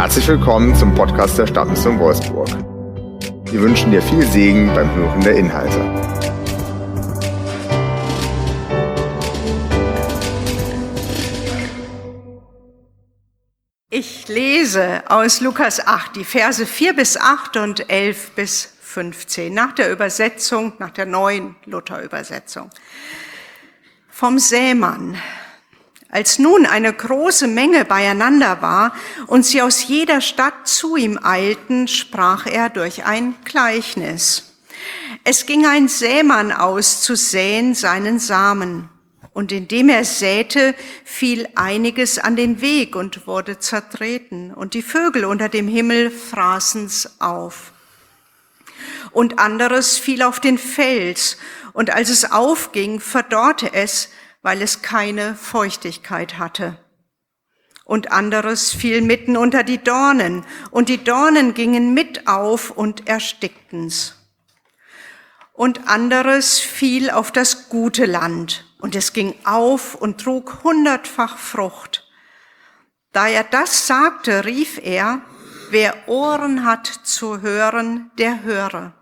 Herzlich willkommen zum Podcast der Stadtmission Wolfsburg. Wir wünschen dir viel Segen beim Hören der Inhalte. Ich lese aus Lukas 8 die Verse 4 bis 8 und 11 bis 15 nach der Übersetzung, nach der neuen Luther-Übersetzung. Vom Sämann. Als nun eine große Menge beieinander war und sie aus jeder Stadt zu ihm eilten, sprach er durch ein Gleichnis. Es ging ein Sämann aus zu säen seinen Samen. Und indem er säte, fiel einiges an den Weg und wurde zertreten. Und die Vögel unter dem Himmel fraßen's auf. Und anderes fiel auf den Fels. Und als es aufging, verdorrte es, weil es keine Feuchtigkeit hatte. Und anderes fiel mitten unter die Dornen, und die Dornen gingen mit auf und erstickten's. Und anderes fiel auf das gute Land, und es ging auf und trug 100-fach Frucht. Da er das sagte, rief er: Wer Ohren hat zu hören, der höre.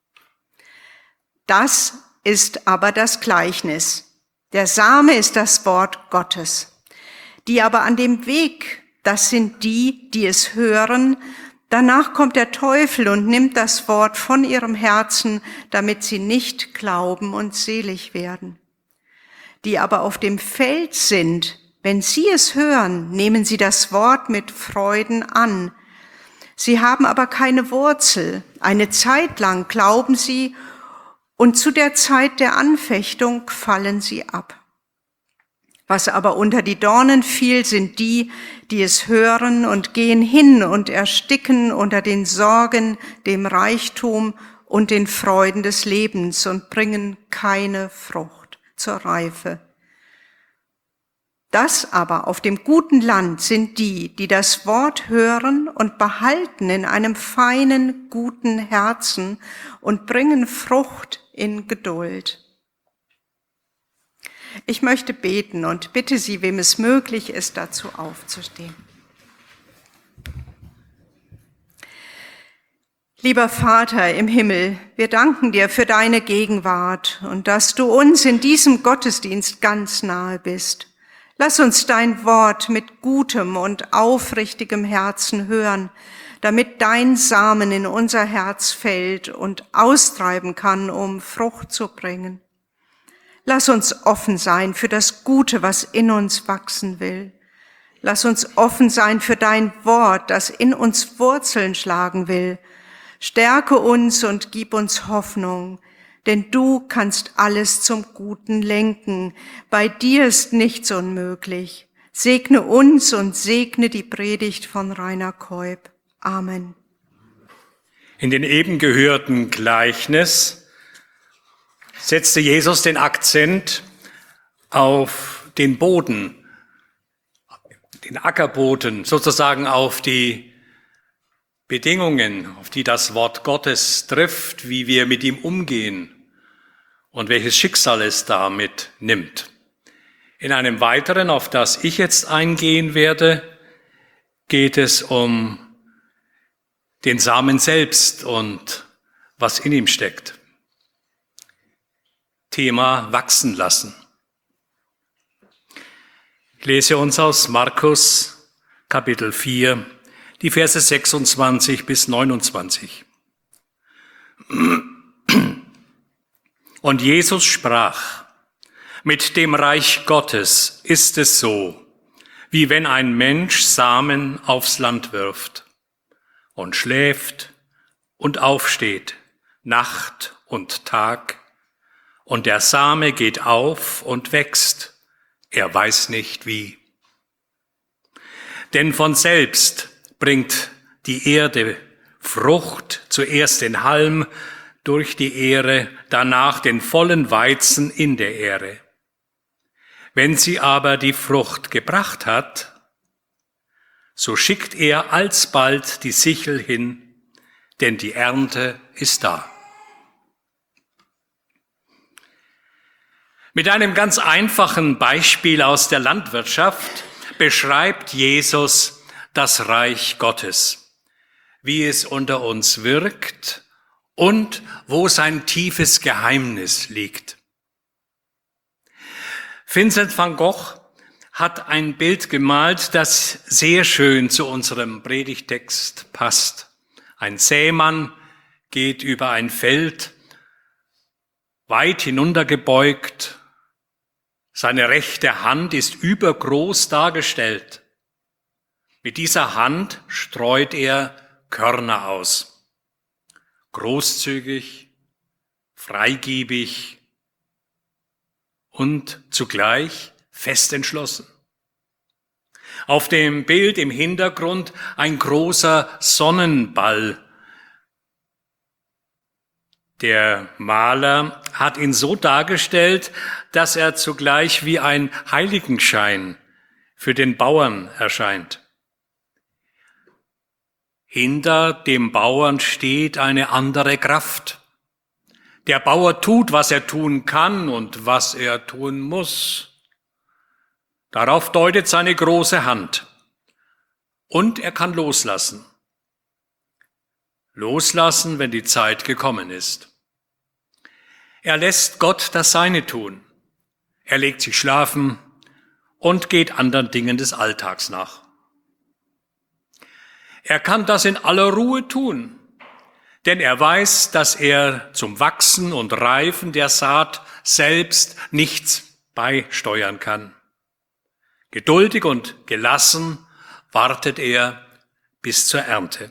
Das ist aber das Gleichnis. Der Same ist das Wort Gottes. Die aber an dem Weg, das sind die, die es hören. Danach kommt der Teufel und nimmt das Wort von ihrem Herzen, damit sie nicht glauben und selig werden. Die aber auf dem Feld sind, wenn sie es hören, nehmen sie das Wort mit Freuden an. Sie haben aber keine Wurzel. Eine Zeit lang glauben sie, und zu der Zeit der Anfechtung fallen sie ab. Was aber unter die Dornen fiel, sind die, die es hören und gehen hin und ersticken unter den Sorgen, dem Reichtum und den Freuden des Lebens und bringen keine Frucht zur Reife. Das aber auf dem guten Land sind die, die das Wort hören und behalten in einem feinen, guten Herzen und bringen Frucht in Geduld. Ich möchte beten und bitte Sie, wem es möglich ist, dazu aufzustehen. Lieber Vater im Himmel, wir danken dir für deine Gegenwart und dass du uns in diesem Gottesdienst ganz nahe bist. Lass uns dein Wort mit gutem und aufrichtigem Herzen hören, damit dein Samen in unser Herz fällt und austreiben kann, um Frucht zu bringen. Lass uns offen sein für das Gute, was in uns wachsen will. Lass uns offen sein für dein Wort, das in uns Wurzeln schlagen will. Stärke uns und gib uns Hoffnung, denn du kannst alles zum Guten lenken. Bei dir ist nichts unmöglich. Segne uns und segne die Predigt von Rainer Keub. Amen. In den eben gehörten Gleichnis setzte Jesus den Akzent auf den Boden, den Ackerboden, sozusagen auf die Bedingungen, auf die das Wort Gottes trifft, wie wir mit ihm umgehen und welches Schicksal es damit nimmt. In einem weiteren, auf das ich jetzt eingehen werde, geht es um den Samen selbst und was in ihm steckt. Thema wachsen lassen. Ich lese uns aus Markus Kapitel 4, die Verse 26 bis 29. Und Jesus sprach: Mit dem Reich Gottes ist es so, wie wenn ein Mensch Samen aufs Land wirft und schläft und aufsteht, Nacht und Tag, und der Same geht auf und wächst, er weiß nicht wie. Denn von selbst bringt die Erde Frucht, zuerst den Halm durch die Ähre, danach den vollen Weizen in der Ähre. Wenn sie aber die Frucht gebracht hat, so schickt er alsbald die Sichel hin, denn die Ernte ist da. Mit einem ganz einfachen Beispiel aus der Landwirtschaft beschreibt Jesus das Reich Gottes, wie es unter uns wirkt und wo sein tiefes Geheimnis liegt. Vincent van Gogh hat ein Bild gemalt, das sehr schön zu unserem Predigtext passt. Ein Sämann geht über ein Feld, weit hinuntergebeugt. Seine rechte Hand ist übergroß dargestellt. Mit dieser Hand streut er Körner aus. Großzügig, freigebig und zugleich fest entschlossen. Auf dem Bild im Hintergrund ein großer Sonnenball. Der Maler hat ihn so dargestellt, dass er zugleich wie ein Heiligenschein für den Bauern erscheint. Hinter dem Bauern steht eine andere Kraft. Der Bauer tut, was er tun kann und was er tun muss. Darauf deutet seine große Hand. Und er kann loslassen. Loslassen, wenn die Zeit gekommen ist. Er lässt Gott das Seine tun. Er legt sich schlafen und geht anderen Dingen des Alltags nach. Er kann das in aller Ruhe tun, denn er weiß, dass er zum Wachsen und Reifen der Saat selbst nichts beisteuern kann. Geduldig und gelassen wartet er bis zur Ernte.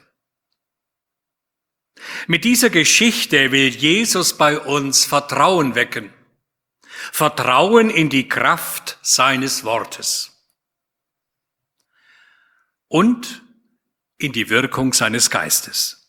Mit dieser Geschichte will Jesus bei uns Vertrauen wecken. Vertrauen in die Kraft seines Wortes und in die Wirkung seines Geistes.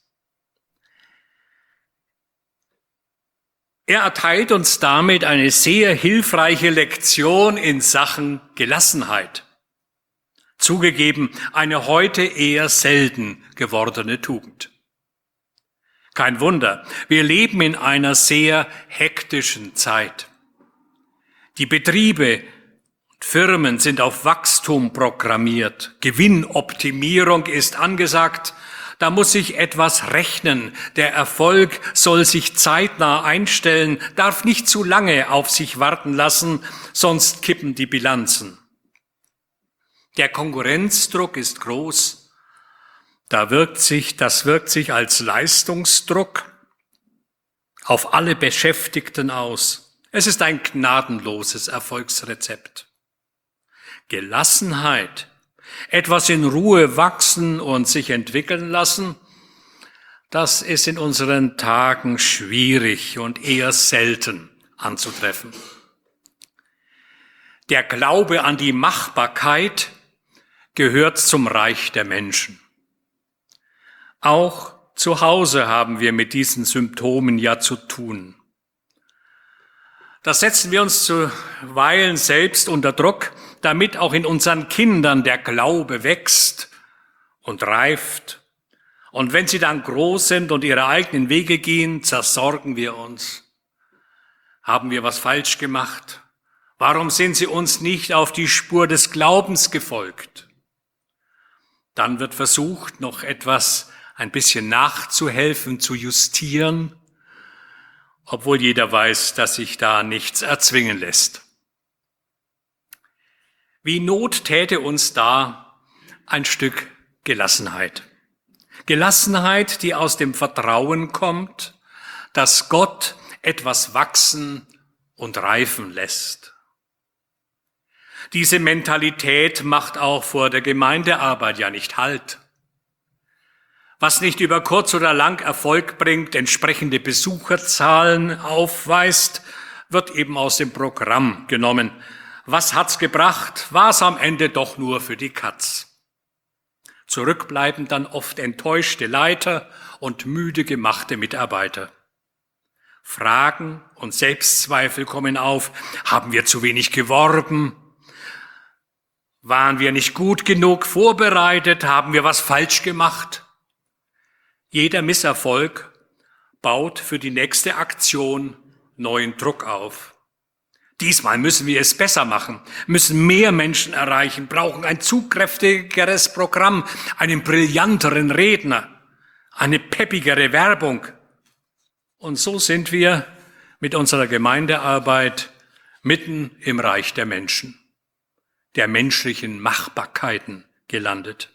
Er erteilt uns damit eine sehr hilfreiche Lektion in Sachen Gelassenheit. Zugegeben, eine heute eher selten gewordene Tugend. Kein Wunder, wir leben in einer sehr hektischen Zeit. Die Betriebe und Firmen sind auf Wachstum programmiert. Gewinnoptimierung ist angesagt. Da muss sich etwas rechnen. Der Erfolg soll sich zeitnah einstellen, darf nicht zu lange auf sich warten lassen, sonst kippen die Bilanzen. Der Konkurrenzdruck ist groß. Das wirkt sich als Leistungsdruck auf alle Beschäftigten aus. Es ist ein gnadenloses Erfolgsrezept. Gelassenheit, etwas in Ruhe wachsen und sich entwickeln lassen, das ist in unseren Tagen schwierig und eher selten anzutreffen. Der Glaube an die Machbarkeit gehört zum Reich der Menschen. Auch zu Hause haben wir mit diesen Symptomen ja zu tun. Das setzen wir uns zuweilen selbst unter Druck, damit auch in unseren Kindern der Glaube wächst und reift. Und wenn sie dann groß sind und ihre eigenen Wege gehen, zersorgen wir uns. Haben wir was falsch gemacht? Warum sind sie uns nicht auf die Spur des Glaubens gefolgt? Dann wird versucht, noch etwas ein bisschen nachzuhelfen, zu justieren, obwohl jeder weiß, dass sich da nichts erzwingen lässt. Wie Not täte uns da ein Stück Gelassenheit. Gelassenheit, die aus dem Vertrauen kommt, dass Gott etwas wachsen und reifen lässt. Diese Mentalität macht auch vor der Gemeindearbeit ja nicht Halt. Was nicht über kurz oder lang Erfolg bringt, entsprechende Besucherzahlen aufweist, wird eben aus dem Programm genommen. Was hat's gebracht? War's am Ende doch nur für die Katz. Zurück bleiben dann oft enttäuschte Leiter und müde gemachte Mitarbeiter. Fragen und Selbstzweifel kommen auf. Haben wir zu wenig geworben? Waren wir nicht gut genug vorbereitet? Haben wir was falsch gemacht? Jeder Misserfolg baut für die nächste Aktion neuen Druck auf. Diesmal müssen wir es besser machen, müssen mehr Menschen erreichen, brauchen ein zugkräftigeres Programm, einen brillanteren Redner, eine peppigere Werbung. Und so sind wir mit unserer Gemeindearbeit mitten im Reich der Menschen, der menschlichen Machbarkeiten gelandet.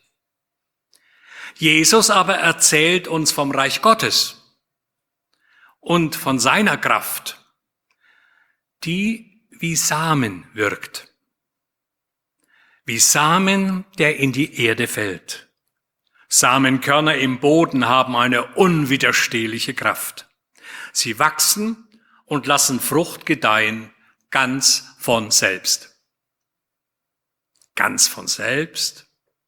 Jesus aber erzählt uns vom Reich Gottes und von seiner Kraft, die wie Samen wirkt. Wie Samen, der in die Erde fällt. Samenkörner im Boden haben eine unwiderstehliche Kraft. Sie wachsen und lassen Frucht gedeihen, ganz von selbst. Ganz von selbst.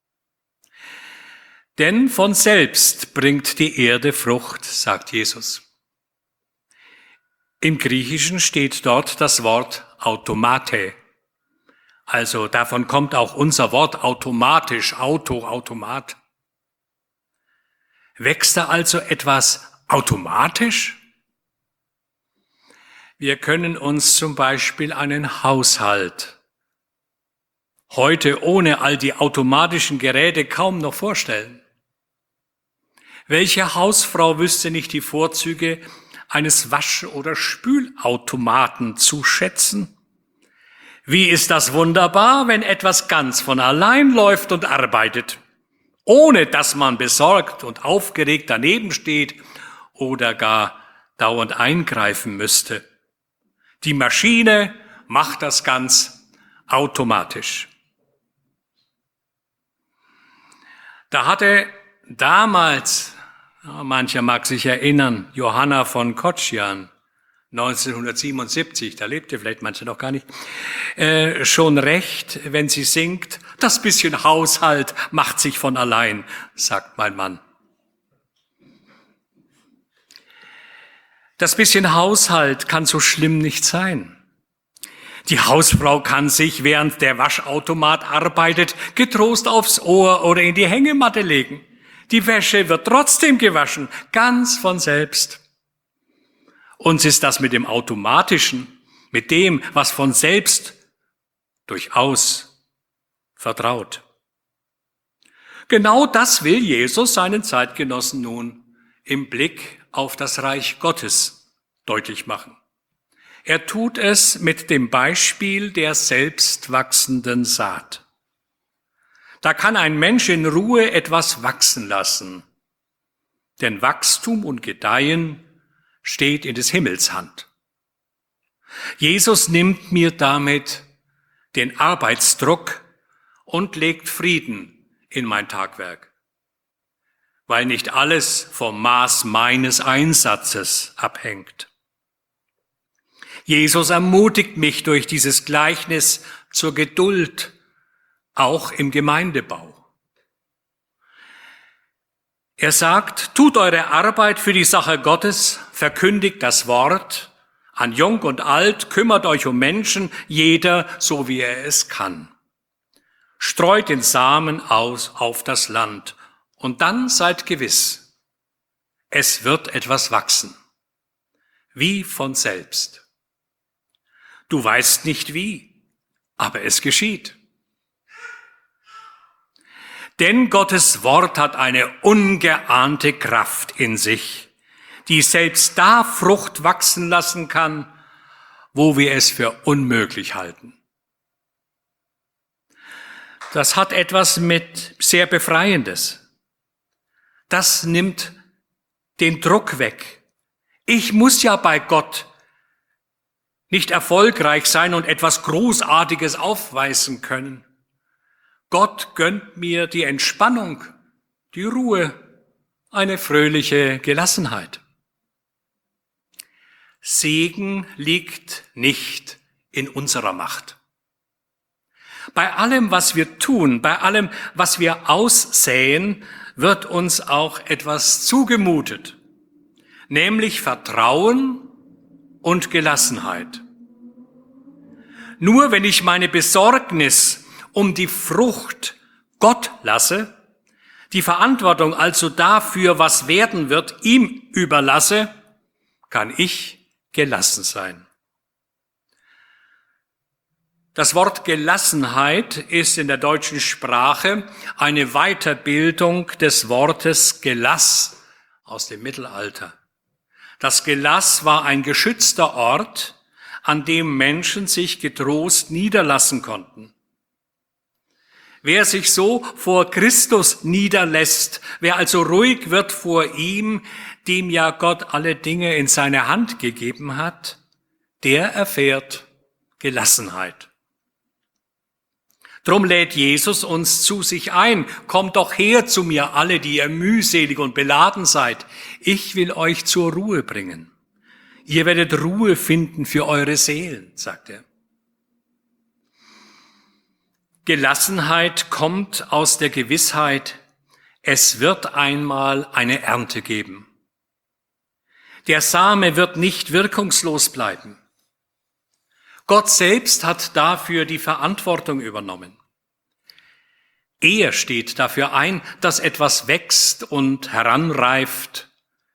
Denn von selbst bringt die Erde Frucht, sagt Jesus. Im Griechischen steht dort das Wort automate. Also davon kommt auch unser Wort automatisch, Automat. Wächst da also etwas automatisch? Wir können uns zum Beispiel einen Haushalt heute ohne all die automatischen Geräte kaum noch vorstellen. Welche Hausfrau wüsste nicht die Vorzüge eines Wasch- oder Spülautomaten zu schätzen? Wie ist das wunderbar, wenn etwas ganz von allein läuft und arbeitet, ohne dass man besorgt und aufgeregt daneben steht oder gar dauernd eingreifen müsste. Die Maschine macht das ganz automatisch. Da hatte damals, mancher mag sich erinnern, Johanna von Kocjan, 1977, da lebte vielleicht manche noch gar nicht, schon recht, wenn sie singt, das bisschen Haushalt macht sich von allein, sagt mein Mann. Das bisschen Haushalt kann so schlimm nicht sein. Die Hausfrau kann sich, während der Waschautomat arbeitet, getrost aufs Ohr oder in die Hängematte legen. Die Wäsche wird trotzdem gewaschen, ganz von selbst. Uns ist das mit dem Automatischen, mit dem, was von selbst durchaus vertraut. Genau das will Jesus seinen Zeitgenossen nun im Blick auf das Reich Gottes deutlich machen. Er tut es mit dem Beispiel der selbst wachsenden Saat. Da kann ein Mensch in Ruhe etwas wachsen lassen, denn Wachstum und Gedeihen steht in des Himmels Hand. Jesus nimmt mir damit den Arbeitsdruck und legt Frieden in mein Tagwerk, weil nicht alles vom Maß meines Einsatzes abhängt. Jesus ermutigt mich durch dieses Gleichnis zur Geduld, auch im Gemeindebau. Er sagt, tut eure Arbeit für die Sache Gottes, verkündigt das Wort an Jung und Alt, kümmert euch um Menschen, jeder so wie er es kann. Streut den Samen aus auf das Land und dann seid gewiss, es wird etwas wachsen, wie von selbst. Du weißt nicht wie, aber es geschieht. Denn Gottes Wort hat eine ungeahnte Kraft in sich, die selbst da Frucht wachsen lassen kann, wo wir es für unmöglich halten. Das hat etwas mit sehr Befreiendes. Das nimmt den Druck weg. Ich muss ja bei Gott nicht erfolgreich sein und etwas Großartiges aufweisen können. Gott gönnt mir die Entspannung, die Ruhe, eine fröhliche Gelassenheit. Segen liegt nicht in unserer Macht. Bei allem, was wir tun, bei allem, was wir aussäen, wird uns auch etwas zugemutet, nämlich Vertrauen und Gelassenheit. Nur wenn ich meine Besorgnis um die Frucht Gott lasse, die Verantwortung also dafür, was werden wird, ihm überlasse, kann ich gelassen sein. Das Wort Gelassenheit ist in der deutschen Sprache eine Weiterbildung des Wortes Gelass aus dem Mittelalter. Das Gelass war ein geschützter Ort, an dem Menschen sich getrost niederlassen konnten. Wer sich so vor Christus niederlässt, wer also ruhig wird vor ihm, dem ja Gott alle Dinge in seine Hand gegeben hat, der erfährt Gelassenheit. Drum lädt Jesus uns zu sich ein. Kommt doch her zu mir, alle, die ihr mühselig und beladen seid. Ich will euch zur Ruhe bringen. Ihr werdet Ruhe finden für eure Seelen, sagt er. Gelassenheit kommt aus der Gewissheit, es wird einmal eine Ernte geben. Der Same wird nicht wirkungslos bleiben. Gott selbst hat dafür die Verantwortung übernommen. Er steht dafür ein, dass etwas wächst und heranreift.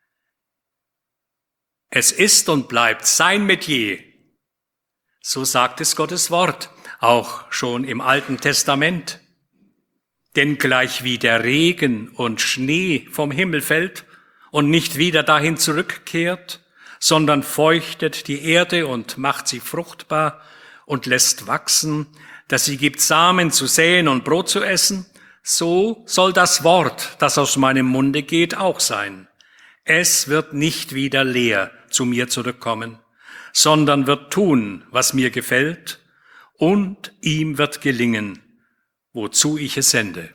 Es ist und bleibt sein Metier. So sagt es Gottes Wort, auch schon im Alten Testament. Denn gleich wie der Regen und Schnee vom Himmel fällt und nicht wieder dahin zurückkehrt, sondern feuchtet die Erde und macht sie fruchtbar und lässt wachsen, dass sie gibt Samen zu säen und Brot zu essen, so soll das Wort, das aus meinem Munde geht, auch sein. Es wird nicht wieder leer zu mir zurückkommen, sondern wird tun, was mir gefällt, und ihm wird gelingen, wozu ich es sende.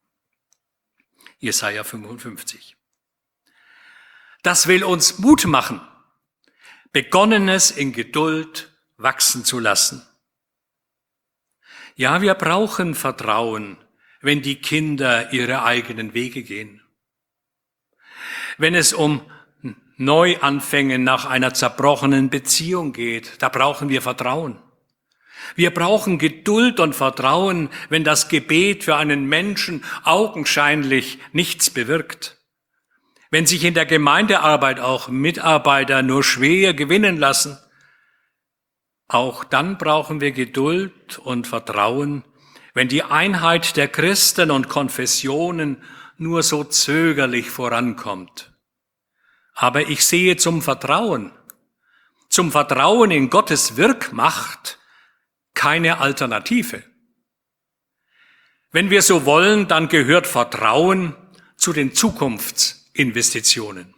Jesaja 55. Das will uns Mut machen, Begonnenes in Geduld wachsen zu lassen. Ja, wir brauchen Vertrauen, wenn die Kinder ihre eigenen Wege gehen. Wenn es um Neuanfänge nach einer zerbrochenen Beziehung geht, da brauchen wir Vertrauen. Wir brauchen Geduld und Vertrauen, wenn das Gebet für einen Menschen augenscheinlich nichts bewirkt. Wenn sich in der Gemeindearbeit auch Mitarbeiter nur schwer gewinnen lassen, auch dann brauchen wir Geduld und Vertrauen, wenn die Einheit der Christen und Konfessionen nur so zögerlich vorankommt. Aber ich sehe zum Vertrauen in Gottes Wirkmacht keine Alternative. Wenn wir so wollen, dann gehört Vertrauen zu den Zukunftsinvestitionen.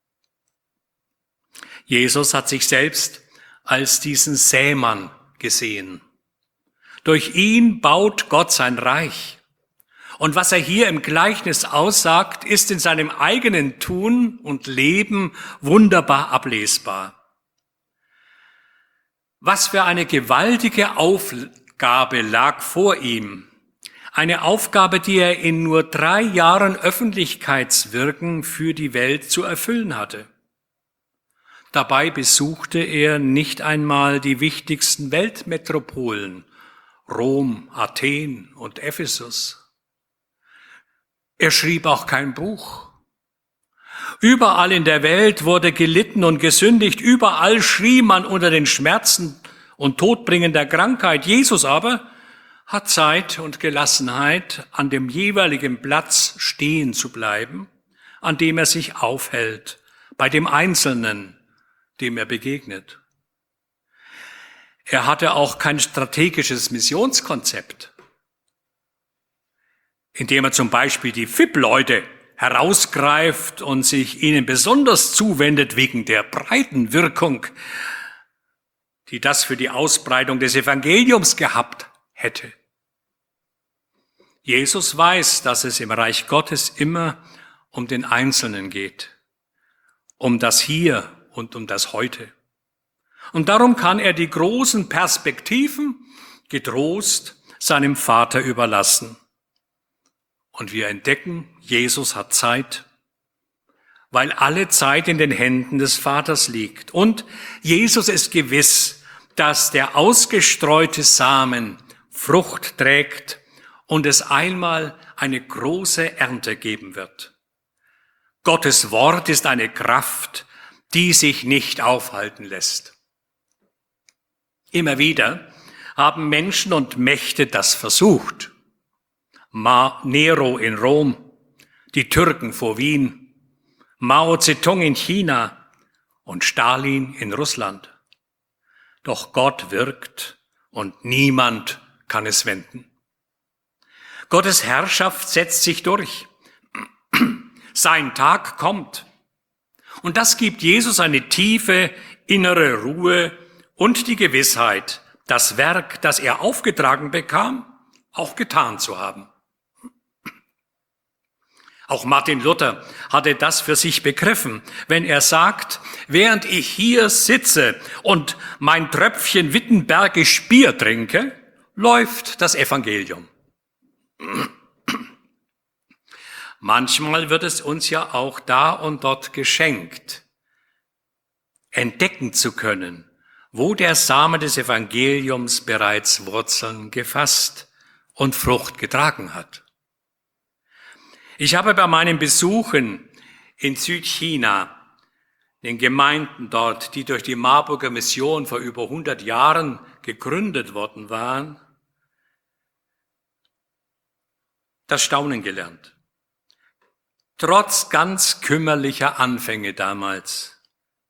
Jesus hat sich selbst als diesen Sämann gesehen. Durch ihn baut Gott sein Reich. Und was er hier im Gleichnis aussagt, ist in seinem eigenen Tun und Leben wunderbar ablesbar. Was für eine gewaltige Aufgabe lag vor ihm. Eine Aufgabe, die er in nur 3 Jahren Öffentlichkeitswirken für die Welt zu erfüllen hatte. Dabei besuchte er nicht einmal die wichtigsten Weltmetropolen, Rom, Athen und Ephesus. Er schrieb auch kein Buch. Überall in der Welt wurde gelitten und gesündigt. Überall schrie man unter den Schmerzen und todbringender Krankheit. Jesus aber hat Zeit und Gelassenheit, an dem jeweiligen Platz stehen zu bleiben, an dem er sich aufhält, bei dem Einzelnen, dem er begegnet. Er hatte auch kein strategisches Missionskonzept, indem er zum Beispiel die VIP-Leute herausgreift und sich ihnen besonders zuwendet wegen der breiten Wirkung, die das für die Ausbreitung des Evangeliums gehabt hätte. Jesus weiß, dass es im Reich Gottes immer um den Einzelnen geht, um das Hier und um das Heute. Und darum kann er die großen Perspektiven getrost seinem Vater überlassen. Und wir entdecken, Jesus hat Zeit, weil alle Zeit in den Händen des Vaters liegt. Und Jesus ist gewiss, dass der ausgestreute Samen Frucht trägt und es einmal eine große Ernte geben wird. Gottes Wort ist eine Kraft, die sich nicht aufhalten lässt. Immer wieder haben Menschen und Mächte das versucht. Nero in Rom, die Türken vor Wien, Mao Zedong in China und Stalin in Russland. Doch Gott wirkt und niemand kann es wenden. Gottes Herrschaft setzt sich durch. Sein Tag kommt. Und das gibt Jesus eine tiefe innere Ruhe und die Gewissheit, das Werk, das er aufgetragen bekam, auch getan zu haben. Auch Martin Luther hatte das für sich begriffen, wenn er sagt, während ich hier sitze und mein Tröpfchen wittenbergisch Bier trinke, läuft das Evangelium. Manchmal wird es uns ja auch da und dort geschenkt, entdecken zu können, wo der Same des Evangeliums bereits Wurzeln gefasst und Frucht getragen hat. Ich habe bei meinen Besuchen in Südchina, den Gemeinden dort, die durch die Marburger Mission vor über 100 Jahren gegründet worden waren, das Staunen gelernt. Trotz ganz kümmerlicher Anfänge damals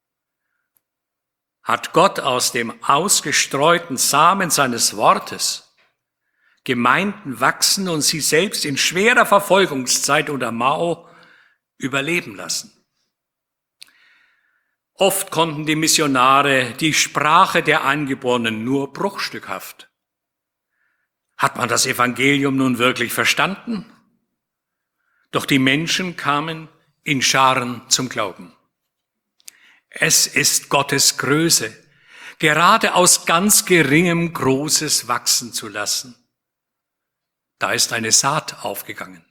hat Gott aus dem ausgestreuten Samen seines Wortes Gemeinden wachsen und sie selbst in schwerer Verfolgungszeit unter Mao überleben lassen. Oft konnten die Missionare die Sprache der Eingeborenen nur bruchstückhaft. Hat man das Evangelium nun wirklich verstanden? Doch die Menschen kamen in Scharen zum Glauben. Es ist Gottes Größe, gerade aus ganz geringem Großes wachsen zu lassen. Da ist eine Saat aufgegangen.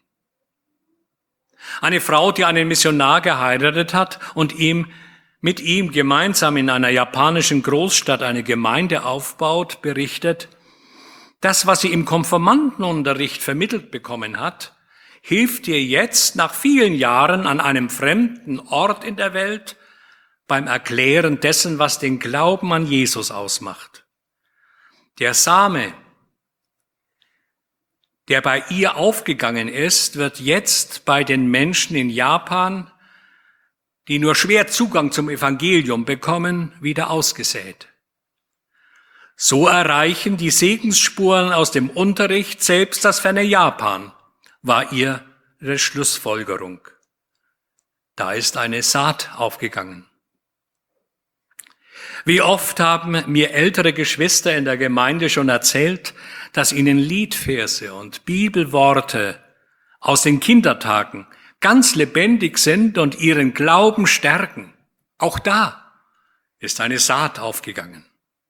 Eine Frau, die einen Missionar geheiratet hat und mit ihm gemeinsam in einer japanischen Großstadt eine Gemeinde aufbaut, berichtet, das, was sie im Konfirmandenunterricht vermittelt bekommen hat, hilft ihr jetzt nach vielen Jahren an einem fremden Ort in der Welt beim Erklären dessen, was den Glauben an Jesus ausmacht. Der Same, der bei ihr aufgegangen ist, wird jetzt bei den Menschen in Japan, die nur schwer Zugang zum Evangelium bekommen, wieder ausgesät. So erreichen die Segensspuren aus dem Unterricht selbst das ferne Japan, war ihre Schlussfolgerung. Da ist eine Saat aufgegangen. Wie oft haben mir ältere Geschwister in der Gemeinde schon erzählt, dass ihnen Liedverse und Bibelworte aus den Kindertagen ganz lebendig sind und ihren Glauben stärken. Auch da ist eine Saat aufgegangen.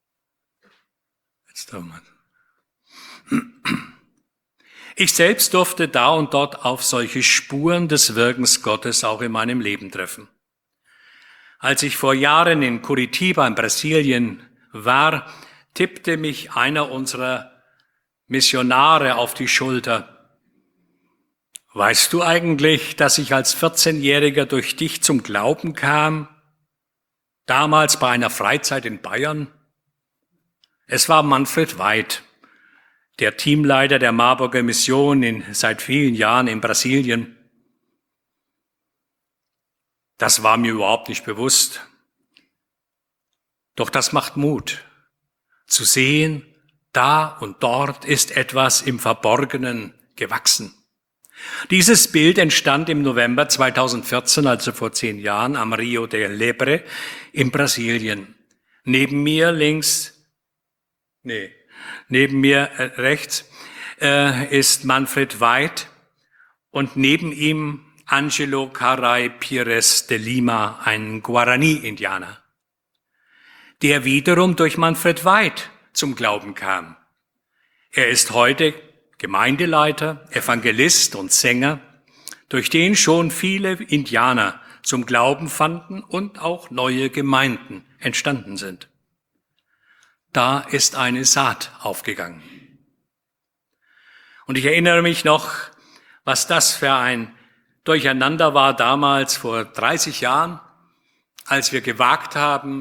Ich selbst durfte da und dort auf solche Spuren des Wirkens Gottes auch in meinem Leben treffen. Als ich vor Jahren in Curitiba in Brasilien war, tippte mich einer unserer Missionare auf die Schulter. Weißt du eigentlich, dass ich als 14-Jähriger durch dich zum Glauben kam? Damals bei einer Freizeit in Bayern? Es war Manfred Weid, der Teamleiter der Marburger Mission seit vielen Jahren in Brasilien. Das war mir überhaupt nicht bewusst. Doch das macht Mut, zu sehen, da und dort ist etwas im Verborgenen gewachsen. Dieses Bild entstand im November 2014, also vor 10 Jahren, am Rio de Lebre in Brasilien. Neben mir rechts ist Manfred Weid und neben ihm Angelo Caray Pires de Lima, ein Guarani-Indianer, der wiederum durch Manfred Weid zum Glauben kam. Er ist heute Gemeindeleiter, Evangelist und Sänger, durch den schon viele Indianer zum Glauben fanden und auch neue Gemeinden entstanden sind. Da ist eine Saat aufgegangen. Und ich erinnere mich noch, was das für ein Durcheinander war damals vor 30 Jahren, als wir gewagt haben,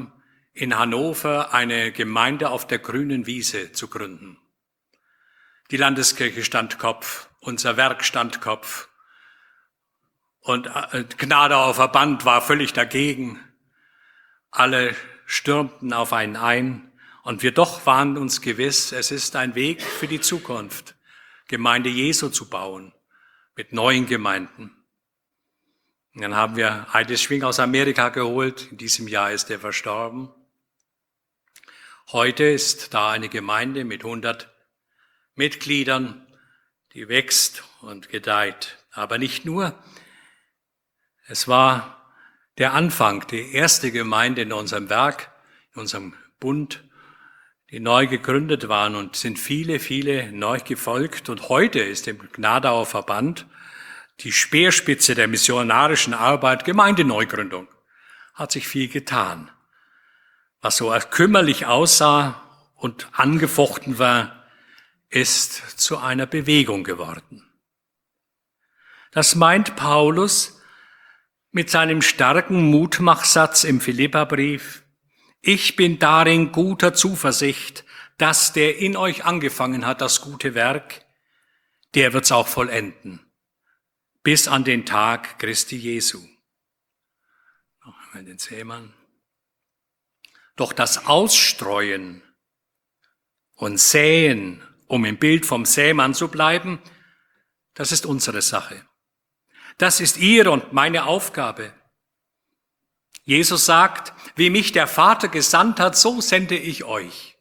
in Hannover eine Gemeinde auf der grünen Wiese zu gründen. Die Landeskirche stand Kopf, unser Werk stand Kopf und Gnadauer Verband war völlig dagegen. Alle stürmten auf einen ein und wir doch waren uns gewiss, es ist ein Weg für die Zukunft, Gemeinde Jesu zu bauen mit neuen Gemeinden. Und dann haben wir Heidis Schwing aus Amerika geholt. In diesem Jahr ist er verstorben. Heute ist da eine Gemeinde mit 100 Mitgliedern, die wächst und gedeiht. Aber nicht nur. Es war der Anfang, die erste Gemeinde in unserem Werk, in unserem Bund, die neu gegründet waren und sind viele neu gefolgt. Und heute ist im Gnadauer Verband die Speerspitze der missionarischen Arbeit Gemeindeneugründung. Hat sich viel getan. Was so kümmerlich aussah und angefochten war, ist zu einer Bewegung geworden. Das meint Paulus mit seinem starken Mutmachsatz im Philipperbrief: Ich bin darin guter Zuversicht, dass der in euch angefangen hat, das gute Werk, der wird's auch vollenden, bis an den Tag Christi Jesu. Noch einmal den Sämann. Doch das Ausstreuen und Säen, um im Bild vom Sämann zu bleiben, das ist unsere Sache. Das ist ihre und meine Aufgabe. Jesus sagt, wie mich der Vater gesandt hat, so sende ich euch.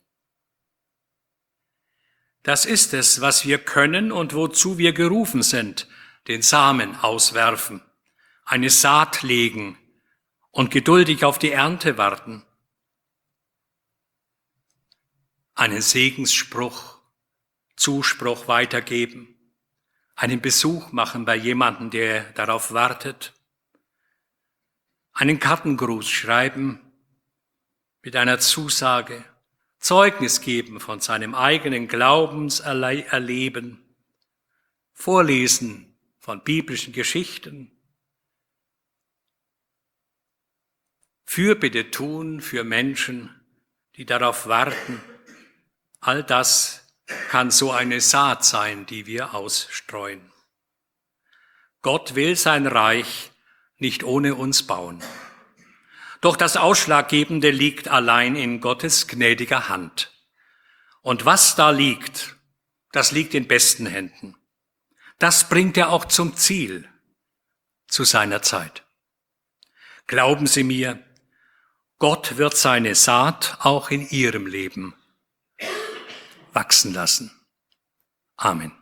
Das ist es, was wir können und wozu wir gerufen sind: den Samen auswerfen, eine Saat legen und geduldig auf die Ernte warten. Einen Segensspruch, Zuspruch weitergeben, einen Besuch machen bei jemandem, der darauf wartet, einen Kartengruß schreiben mit einer Zusage, Zeugnis geben von seinem eigenen Glaubenserleben, vorlesen von biblischen Geschichten, Fürbitte tun für Menschen, die darauf warten. All das kann so eine Saat sein, die wir ausstreuen. Gott will sein Reich nicht ohne uns bauen. Doch das Ausschlaggebende liegt allein in Gottes gnädiger Hand. Und was da liegt, das liegt in besten Händen. Das bringt er auch zum Ziel, zu seiner Zeit. Glauben Sie mir, Gott wird seine Saat auch in Ihrem Leben wachsen lassen. Amen.